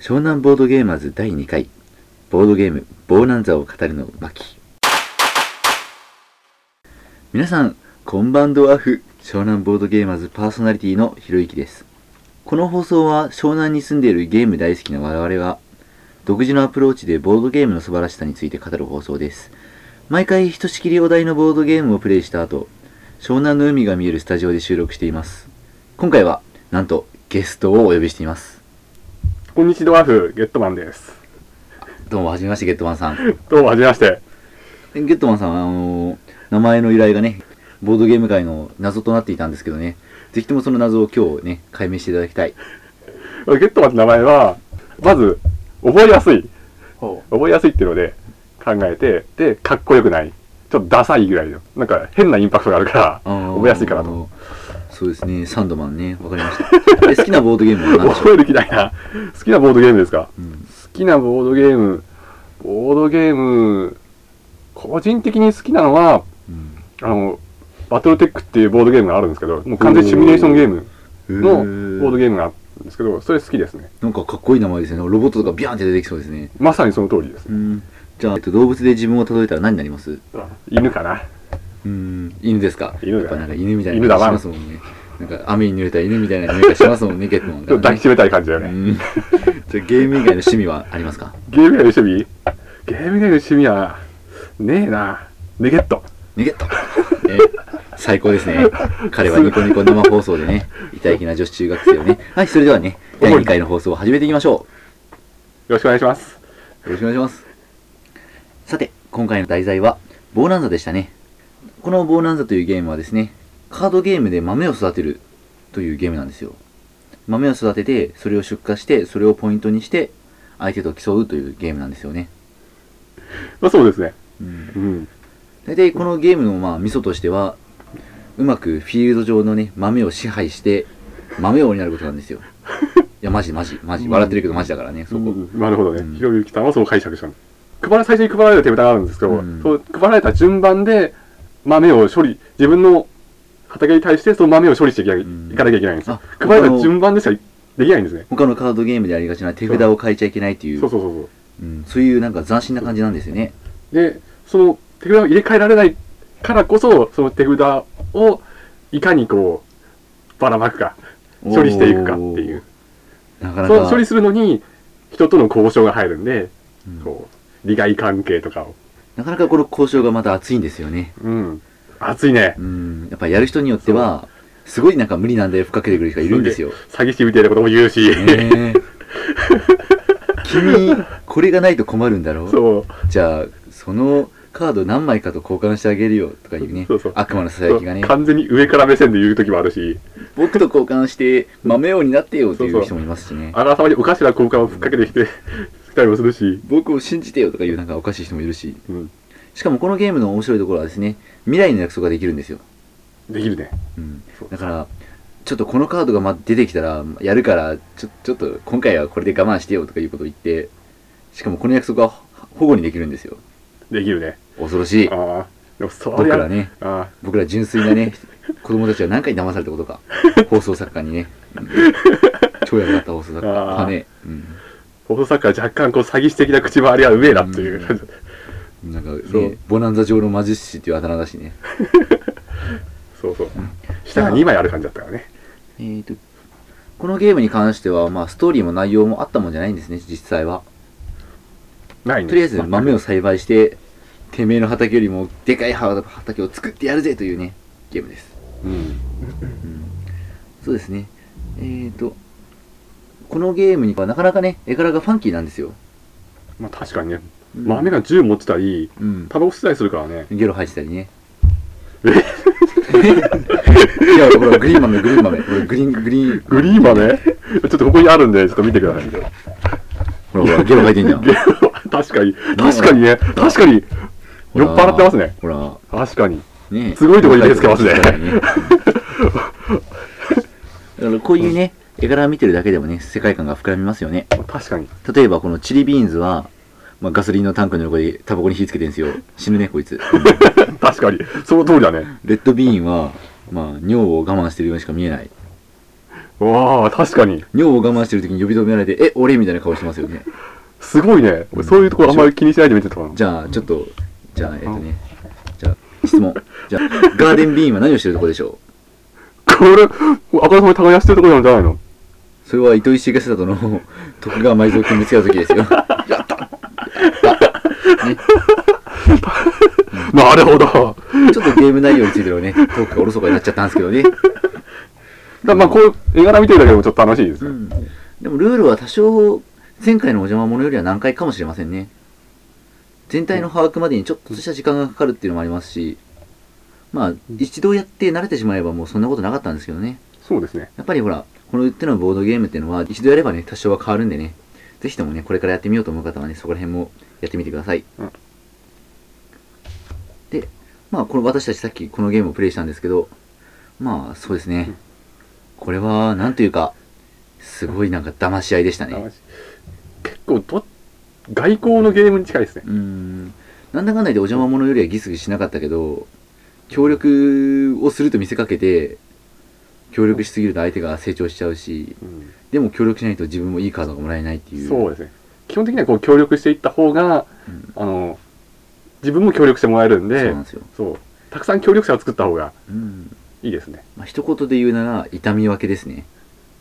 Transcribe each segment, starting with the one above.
湘南ボードゲーマーズ第2回ボードゲームボーナンザを語るの巻。皆さんこんばんドワーフ。湘南ボードゲーマーズパーソナリティのひろゆきです。この放送は湘南に住んでいるゲーム大好きな我々が独自のアプローチでボードゲームの素晴らしさについて語る放送です。毎回ひとしきりお題のボードゲームをプレイした後、湘南の海が見えるスタジオで収録しています。今回はなんとゲストをお呼びしています。 こんにちは、ドワーフゲットマンです。 どうもはじめまして、ゲットマンさん。 どうもはじめまして。 ゲットマンさんは名前の由来がね、ボードゲーム界の謎となっていたんですけどね、ぜひともその謎を今日ね、解明していただきたい。 ゲットマンって名前は、まず、覚えやすいっていうので考えて、で、かっこよくない。ちょっとダサいぐらいの。なんか変なインパクトがあるから、覚えやすいかなと。 そうですね、サンドマンね、わかりました。好きなボードゲームは何でしょう？ 覚える気ないな。好きなボードゲームですか？好きなボードゲーム、個人的に好きなのは、バトルテックっていうボードゲームがあるんですけど、もう完全にシミュレーションゲームのボードゲームがあるんですけど、それ好きですね。 なんかかっこいい名前ですね。ロボットとかビャーンって出てきそうですね。 まさにその通りです。 じゃあ、動物で自分を例えたら何になります？ 犬かな。 犬ですか？ 犬だ。 やっぱなんか犬みたいな感じしますもんね。なんか雨に濡れた犬みたいな匂いがしますもんね、ゲットマンが、ね。 抱きしめたい感じだよね。 じゃあゲーム以外の趣味はありますか？ ゲーム以外の趣味はねえな。ネゲット。 最高ですね。彼はニコニコ生放送でね、痛い気な女子中学生をね。はい、それではね、第2回の放送を始めていきましょう。 よろしくお願いします。 よろしくお願いします。さて、今回の題材はボーナンザでしたね。このボーナンザというゲームはですね、カードゲームで豆を育てるというゲームなんですよ。豆を育てて、それを出荷して、それをポイントにして相手と競うというゲームなんですよね。 まあそうですね。 大体このゲームのミソとしては、うまくフィールド上のね、豆を支配して豆王になることなんですよ。いやマジ笑ってるけどマジだからね、そこ。 なるほどね。ひろゆきさんはそう解釈したの。最初に配られる手札があるんですけど、そう配られた順番で豆を自分の畑に対してその豆を処理していかなきゃいけないんですよ。配られた順番でしかできないんですね。 他のカードゲームでありがちな手札を変えちゃいけないっていう、そういうなんか斬新な感じなんですよね。 で、その手札を入れ替えられないからこそ、その手札をいかにこうばらまくか処理していくかっていう。 なかなかその処理するのに人との交渉が入るんで、こう利害関係とかを。 なかなかこの交渉がまた熱いんですよね。 熱いね。 やっぱやる人によってはすごいなんか無理なんでふっかけてくる人がいるんですよ。 詐欺師みたいなことも言うし。 君これがないと困るんだろう。 そう。 じゃあそのカード何枚かと交換してあげるよとかいうね。悪魔のささやきがね。 完全に上から目線で言う時もあるし。 僕と交換して豆王になってよっていう人もいますしね。 あらさまにおかしな交換をふっかけてきてきたりもするし。 僕を信じてよとかいうなんかおかしい人もいるし。しかもこのゲームの面白いところはですね、未来の約束ができるんですよ。 できるね。 だからちょっとこのカードが出てきたらやるからちょっと今回はこれで我慢してよとかいうことを言って、しかもこの約束は保護にできるんですよ。 できるね。 恐ろしい。 でも僕ら純粋なね子供たちは何回騙されたことか。放送作家にね、超役立った放送作家はね、 放送作家は若干こう詐欺師的な口回りはうめえなっていう感じ。 なんかね、ボナンザ上の魔術師っていうあだ名だしね。 そう。下が2枚ある感じだったからね。 このゲームに関してはストーリーも内容もあったもんじゃないんですね、実際は。 ないね。 とりあえず豆を栽培しててめえの畑よりもでかい畑を作ってやるぜというねゲームです。そうですね。このゲームにはなかなかね絵柄がファンキーなんですよ。 確かにね。豆が銃持ってたりタバコ吸ってたりするからね。 ゲロ吐いてたりね。いやほらグリーン豆これグリーン豆ちょっとここにあるんでちょっと見てください。 ほらゲロ吐いてんじゃん。 確かに酔っ払ってますね。 ほら確かにすごいところに手つけますね。だからこういうね絵柄見てるだけでもね世界観が膨らみますよね。 確かに。 例えばこのチリビーンズはガソリンのタンクの横でタバコに火つけてるんですよ。死ぬねこいつ。 確かにその通りだね。 レッドビーンは尿を我慢してるようにしか見えない。 わあ、確かに。 尿を我慢してる時に呼び止められて、え、俺みたいな顔してますよね。 すごいね。そういうところあんまり気にしないで見てたの。 じゃあ、ちょっと、じゃあ、じゃあ、質問。じゃあ、ガーデンビーンは何をしてるとこでしょこれ、あからさまに耕してるところなんじゃないの？ う？それは糸井重里の徳川埋蔵金見つけた時ですよ。やったね。 なるほど。 ちょっとゲーム内容についてはね、トークがおろそかになっちゃったんですけどね。 まあ、こう、絵柄見てるだけでもちょっと楽しいですよ。 でもルールは多少、前回のお邪魔者よりは難解かもしれませんね。全体の把握までにちょっとした時間がかかるっていうのもありますし、まあ、一度やって慣れてしまえばもうそんなことなかったんですけどね。 そうですね。 やっぱりほら、この手のボードゲームっていうのは、一度やればね、多少は変わるんでね、ぜひともね、これからやってみようと思う方はね、そこら辺もやってみてください。で、まあ、この私たちさっきこのゲームをプレイしたんですけど、まあ、そうですね。これは、なんというか、すごいなんか騙し合いでしたね。 結構外交のゲームに近いですね。 なんだかんだでお邪魔者よりはギスギスしなかったけど、協力をすると見せかけて、協力しすぎると相手が成長しちゃうし、でも協力しないと自分もいいカードがもらえないっていう。 そうですね。基本的にはこう協力していった方が、自分も協力してもらえるんで、 そうなんですよ。 そう。たくさん協力者を作った方がいいですね。 まあ、一言で言うなら、痛み分けですね。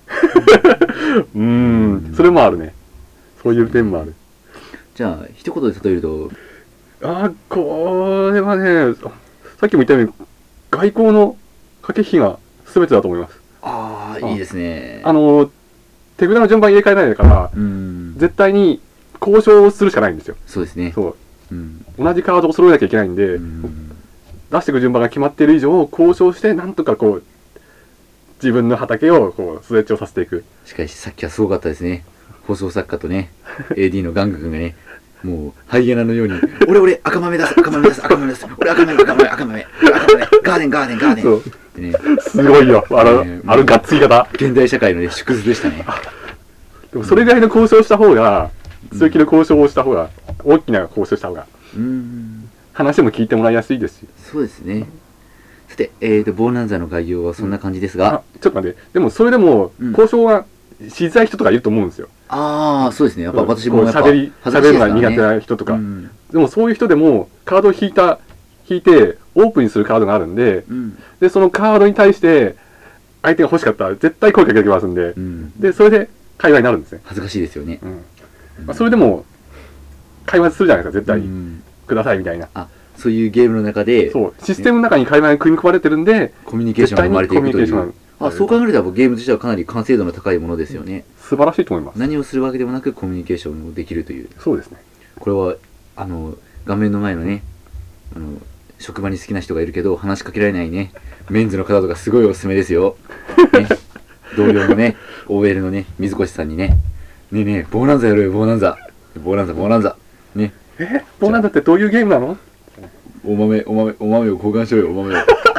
それもあるね。そういう点もある。 じゃあ、一言で例えると、 これはね、さっきも言ったように、外交の駆け引きが全てだと思います。 いいですね。 手札の順番入れ替えないから、絶対に交渉をするしかないんですよ。 そうですね。 そう。同じカードを揃えなきゃいけないんで、出していく順番が決まっている以上、交渉して、なんとかこう、自分の畑をこう、スレッチをさせていく。 しかし、さっきはすごかったですね。放送作家とね、AD のガング君がね、もう、ハイエナのように、俺、赤豆出す、赤豆出す、赤豆出す、俺赤豆、ガーデン、ガーデン。ってね、 すごいよ、あのがっつり方。 現代社会のね、縮図でしたね。 でもそれぐらいの交渉した方が、強気の交渉をした方が、大きな交渉した方が、話も聞いてもらいやすいですし。 そうですね。さて、ボーナンザの概要はそんな感じですが。 ちょっと待って、でもそれでも、交渉はしづらい人とかいると思うんですよ。 そうですね。やっぱ私もやっぱ喋るのが苦手な人とか。でもそういう人でも、カードを引いて、オープンにするカードがあるんで、で、そのカードに対して、相手が欲しかったら絶対声かけてきますんで、で、それで会話になるんですね。 恥ずかしいですよね。 それでも、会話するじゃないですか、絶対に。くださいみたいな。 そういうゲームの中で、 そう、システムの中に会話が組み込まれてるんで、 コミュニケーションが生まれていくという。そう考えるとゲームとしてはかなり完成度の高いものですよね。 素晴らしいと思います。 何をするわけでもなくコミュニケーションをできるという。 そうですね。 これは、画面の前のね、職場に好きな人がいるけど話しかけられないね、メンズの方とかすごいおすすめですよ。ね、同僚のね、OL のね、水越さんにね、ねえねえ、ボーナンザやろうよ、ボーナンザ。ボーナンザ、ボーナンザ。ね。 ボーナンザってどういうゲームなの？ お豆を交換しろよ、お豆を。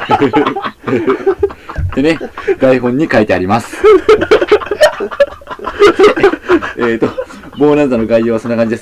でね、台本に書いてあります。ボーナンザの概要はそんな感じです。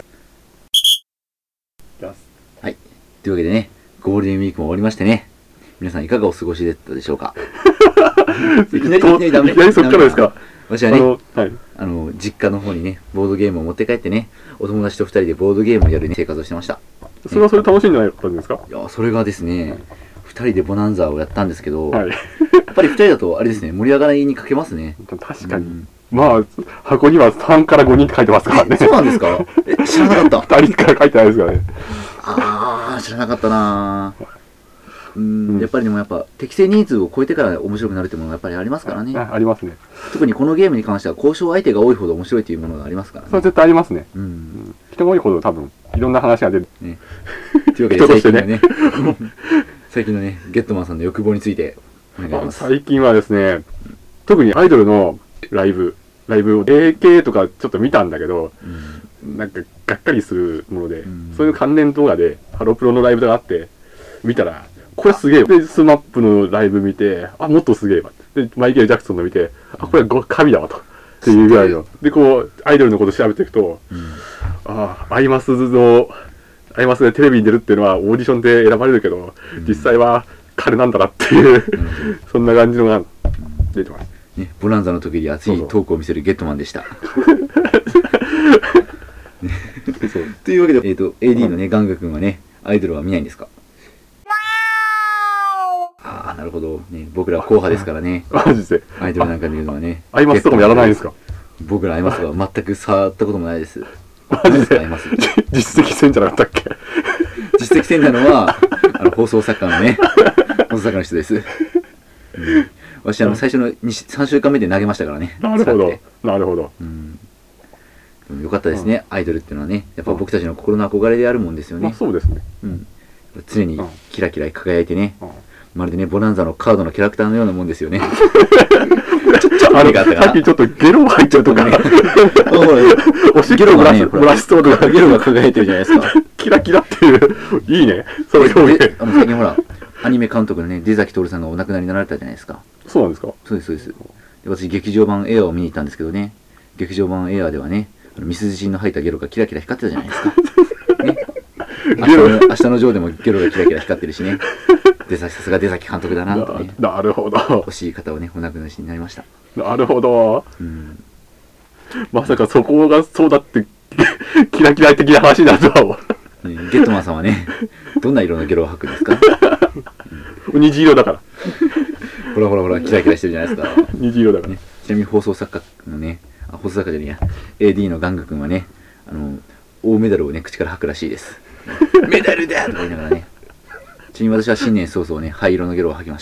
はい。というわけでね、ゴールデンウィークも終わりましてね、皆さんいかがお過ごしだったでしょうか？いきなりダメ。 いきなりそっからですか？ 私はね、実家の方にね、ボードゲームを持って帰ってね、お友達と二人でボードゲームをやる、ね、生活をしてました。 それはそれ楽しいんじゃないかったんですか？ いや、それがですね、二人でボナンザをやったんですけど、やっぱり二人だとあれですね、盛り上がりに欠けますね。 確かに。まあ、箱には3から5人って書いてますからね。 そうなんですか？知らなかった。 2人から書いてないですからね。 知らなかったなぁ。やっぱりでも適正人数を超えてから面白くなるっていうものがやっぱりありますからね。 ありますね。 特にこのゲームに関しては交渉相手が多いほど面白いというものがありますからね。 それは絶対ありますね。人が多いほど多分いろんな話が出る。 というわけで最近のね、ゲットマンさんの欲望についてお願いします。 最近はですね、特にアイドルのライブを AK とかちょっと見たんだけど、なんかがっかりするもので、そういう関連動画でハロプロのライブがあって見たら、これすげえ。で、スマップのライブ見て、もっとすげえわ。で、マイケル・ジャクソンの見て、これは神だわと。っていうぐらいの。で、こう、アイドルのこと調べていくと、アイマスでテレビに出るっていうのはオーディションで選ばれるけど、実際は彼なんだなっていう、そんな感じのが出てます。 ね、ボランザの時に熱いトークを見せるゲットマンでした。 そうというわけで、AD のね、ガンガ君はね、アイドルは見ないんですか？ああ、なるほど。ね、僕らは硬派ですからね。 マジで。 アイドルなんか見るのはね。 アイマスとかもやらないんですか？ 僕らアイマスは全く触ったこともないです。 マジでアイマス。 実績戦じゃなかったっけ？ 実績戦なのは、放送作家のね、放送作家の人です。私、最初の3週間目で投げましたからね。 なるほど。なるほど。 でもよかったですね、アイドルっていうのはね。やっぱ僕たちの心の憧れであるもんですよね。 そうですね。 常にキラキラ輝いてね。まるでね、ボナンザのカードのキャラクターのようなもんですよね。 さっきちょっとゲロ入っちゃうとかね。おしっこ漏らしそうとか。 ゲロが輝いてるじゃないですか。 キラキラっていう、いいね。その表現。 最近ほら、アニメ監督のね、出崎徹さんがお亡くなりになられたじゃないですか。 そうなんですか？ そうです、そうです。で、私、劇場版エアーを見に行ったんですけどね、劇場版エアーではね、ミスジンの入ったゲロがキラキラ光ってたじゃないですか。ね。明日のジョーでもゲロがキラキラ光ってるしね。さすが出崎監督だなとね。 なるほど。 惜しい方をね、お亡くなりになりました。 なるほど。まさかそこがそうだってキラキラ的な話だとは。 ゲットマンさんはね、どんな色のゲロを吐くんですか？ 虹色だから。 ほらほらほら、キラキラしてるじゃないですか。 虹色だから。 ね、ちなみに放送作家のね、放送作家じゃねえや、AD のガンガ君はね、大メダルをね、口から吐くらしいです。メダルだとか言いながらね。ちなみに私は新年早々ね、灰色のゲロを吐きました。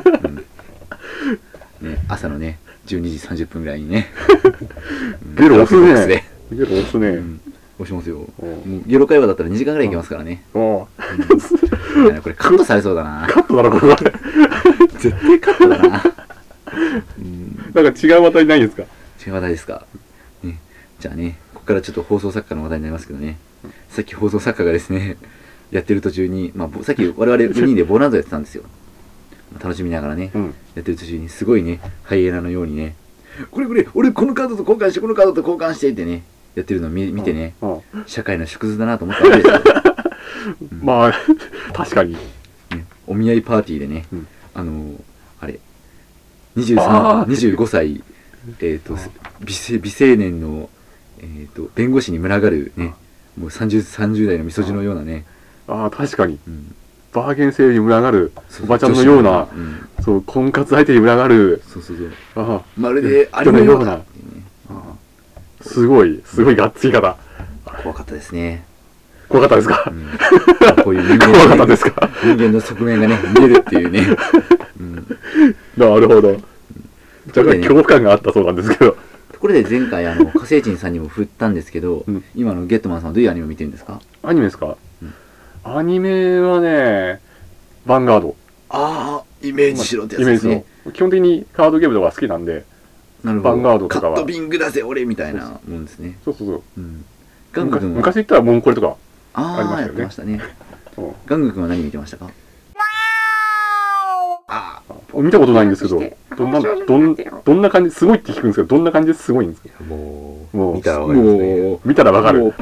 ね、朝のね、12時30分ぐらいにね。 ゲロ押すね。ゲロ押すね。 押しますよ。もうゲロ会話だったら2時間ぐらいいけますからね。これカットされそうだな。 カットだな、これ。 絶対カットだな。 なんか違う話題ないんですか？ 違う話題ですか。ね、じゃあね、ここからちょっと放送作家の話題になりますけどね。さっき放送作家がですね、やってる途中に、さっき我々4人でボーナンザやってたんですよ。楽しみながらね、やってる途中にすごいね、ハイエナのようにね、これ俺このカードと交換して、このカードと交換してってね、やってるのを見てね、社会の縮図だなと思ったわけですよ。 まあ、確かに。 お見合いパーティーでね、あれ、25歳、美青年の、弁護士に群がるね、もう30代のみそじのようなね。 ああ、確かに。バーゲンセールに群がるおばちゃんのような、そう、婚活相手に群がる。 まるであれのような。 すごいがっつり方。 怖かったですね。 怖かったですか？ こういう人間の側面がね、見えるっていうね。 なるほど。若干恐怖感があったそうなんですけど。 ところで前回火星人さんにも振ったんですけど、今のゲットマンさんはどういうアニメを見てるんですか？ アニメですか？アニメはね、ヴァンガード。 ああ、イメージしろってやつですね。 基本的にカードゲームとか好きなんで、 なるほど。 ヴァンガードとかは。 カットビングだぜ俺みたいなもんですね。 そう。 昔言ったらモンコレとかありましたよね。 やってましたね。ガング君は何見てましたか？ 見たことないんですけど、どんな感じ、すごいって聞くんですけど、どんな感じですごいんですか？ もう見たらわかる。もう見たらわかる。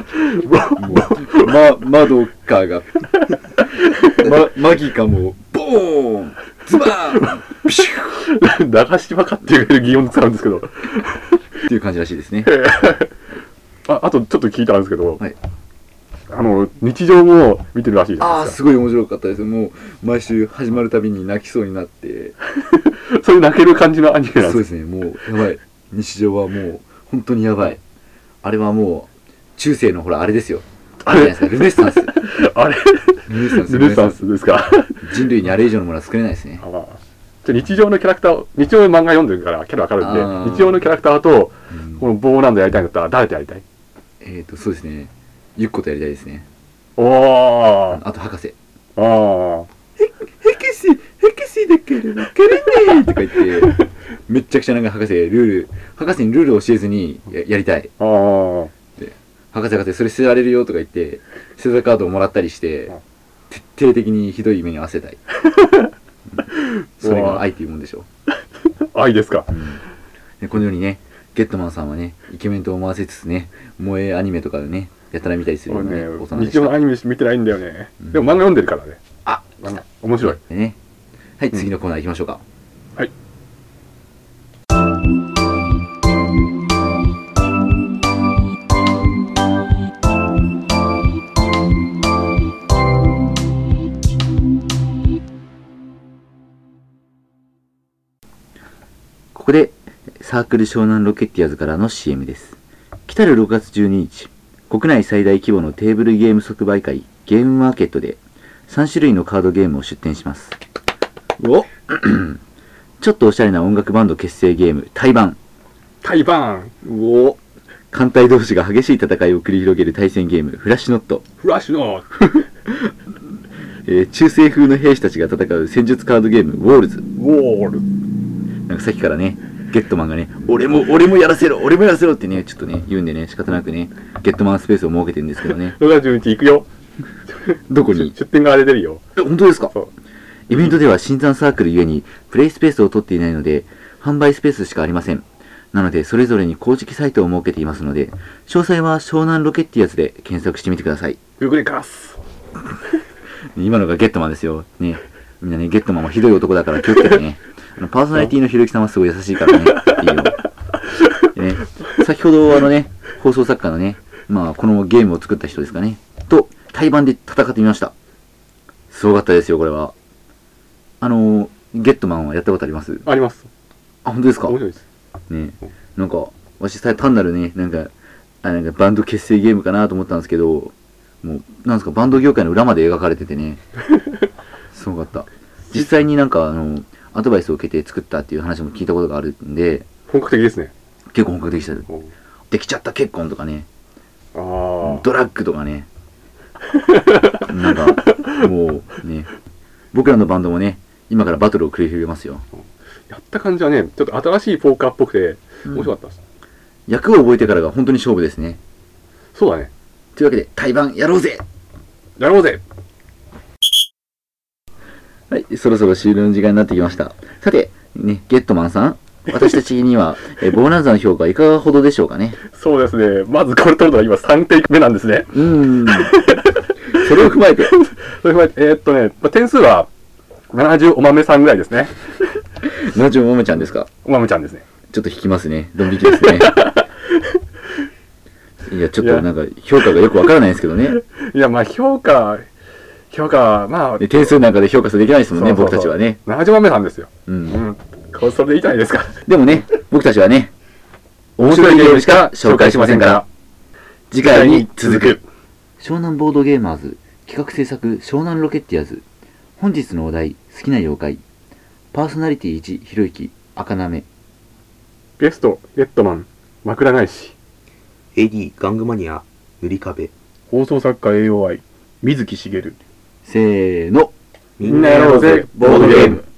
マドカがマギかもボーンズバーンビシュー流しばかっていう擬音使うんですけどっていう感じらしいですね。 あとちょっと聞いたんですけど、日常も見てるらしいじゃないですか。 すごい面白かったです。もう毎週始まるたびに泣きそうになってそういう泣ける感じのアニメなんです。 そうですね。もうやばい。日常はもう本当にやばい。あれはもう中世のほらあれですよ。あれじゃないですか。ルネッサンス。 あれルネッサンスですか。 人類にあれ以上のものは作れないですね。 日常のキャラクター、日常の漫画読んでるからキャラわかるんで、日常のキャラクターとこのボーランドやりたいんだったら誰とやりたい？ そうですね。ゆっことやりたいですね。 あと博士。 博士だからわからないとか言ってめっちゃくちゃなんか博士にルールを教えずに やりたい。で博士それ捨てられるよとか言って捨てたカードをもらったりして徹底的にひどい目に遭わせたい。それが愛っていうもんでしょ。 愛ですか。 でこのようにね、ゲットマンさんはね、イケメンと思わせつつね、萌えアニメとかでね、やたら見たりするようなね、大人でした。 日常のアニメ見てないんだよね。でも漫画読んでるからね。面白い。 はい、次のコーナー行きましょうか。 はい。 ここでサークル湘南ロケッティアーズからの CM です。来る6月12日、国内最大規模のテーブルゲーム即売会ゲームマーケットで3種類のカードゲームを出展します。おちょっとおしゃれな音楽バンド結成ゲーム対バン。 対バン。 お艦隊同士が激しい戦いを繰り広げる対戦ゲームフラッシュノット。 フラッシュノ中世風の兵士たちが戦う戦術カードゲームウォールズ。 ウォール。 なんかさっきからね、ゲットマンがね、俺もやらせろってね、ちょっとね、言うんでね、仕方なくね、ゲットマンスペースを設けてるんですけどね。 6月11日行くよ。 どこに？ 出店側で出るよ。 本当ですか？ そう。 イベントでは新参サークルゆえにプレイスペースを取っていないので、販売スペースしかありません。なので、それぞれに公式サイトを設けていますので、詳細は湘南ロケッティアーズで検索してみてください。 Google にかす。 今のがゲットマンですよ。ね。みんなね、ゲットマンはひどい男だから気をつけてね。パーソナリティのひろゆきさんはすごい優しいからね。っていうの。ね、先ほど放送作家のね、このゲームを作った人ですかね。と、対バンで戦ってみました。すごかったですよ、これは。ゲットマンはやったことあります？ あります。 あ、本当ですか？ 面白いです。 ね、なんか、私単なるね、なんかバンド結成ゲームかなと思ったんですけど、もう、なんですか、バンド業界の裏まで描かれててね、すごかった。実際にアドバイスを受けて作ったっていう話も聞いたことがあるんで、 本格的ですね。 結構本格的でした。できちゃった結婚とかね、ドラッグとかね、なんか、もうね、僕らのバンドもね、今からバトルを繰り広げますよ。 やった感じはね、ちょっと新しいポーカーっぽくて、面白かったです。 役を覚えてからが本当に勝負ですね。 そうだね。 というわけで、対バンやろうぜ！ やろうぜ！ はい、そろそろ終了の時間になってきました。さて、ね、ゲットマンさん、私たちには、ボーナンザの評価はいかがほどでしょうかね。 そうですね。まずこれ取るのが今3テイク目なんですね。 それを踏まえて。 点数は70お豆さんぐらいですね。 70お豆ちゃんですか？ お豆ちゃんですね。 ちょっと引きますね。ドン引きですね。いや、ちょっとなんか、評価がよくわからないですけどね。 いや、評価、 点数なんかで評価できないですもんね、僕たちはね。 70豆さんですよ。それでいいじゃないですか。 でもね、僕たちはね、面白いゲームしか紹介しませんから。次回に続く。湘南ボードゲーマーズ企画制作湘南ロケッティアーズ。本日のお題、好きな妖怪。パーソナリティ1、ひろゆき、赤なめ。 ゲスト、ゲットマン、枕返し。 AD、玩具マニア、塗り壁。 放送作家 AOI、水木しげる。 せーの。 みんなやろうぜ、ボードゲーム。